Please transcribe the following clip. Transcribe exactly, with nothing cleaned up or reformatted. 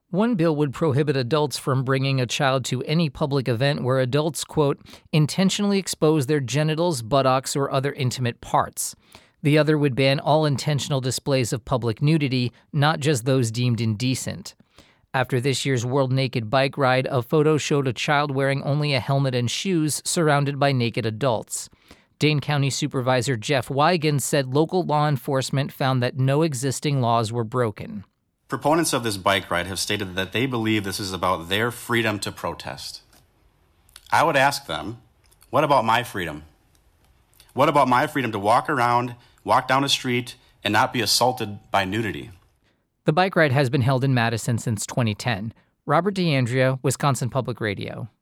One bill would prohibit adults from bringing a child to any public event where adults, quote, intentionally expose their genitals, buttocks, or other intimate parts. The other would ban all intentional displays of public nudity, not just those deemed indecent. After this year's World Naked Bike Ride, a photo showed a child wearing only a helmet and shoes surrounded by naked adults. Dane County Supervisor Jeff Wiegand said local law enforcement found that no existing laws were broken. Proponents of this bike ride have stated that they believe this is about their freedom to protest. I would ask them, what about my freedom? What about my freedom to walk around, walk down a street, and not be assaulted by nudity? The bike ride has been held in Madison since twenty ten. Robert DeAndrea, Wisconsin Public Radio.